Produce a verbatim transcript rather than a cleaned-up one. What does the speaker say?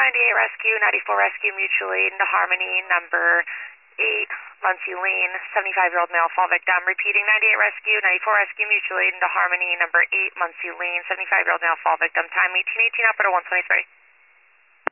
ninety-eight Rescue, ninety-four Rescue, mutual aid into Harmony, number eight, Muncie Lane, seventy-five-year-old male fall victim. Repeating, ninety-eight Rescue, ninety-four Rescue, mutual aid into Harmony, number eight, Muncie Lane, seventy-five-year-old male fall victim. Time eighteen eighteen, operator one twenty-three.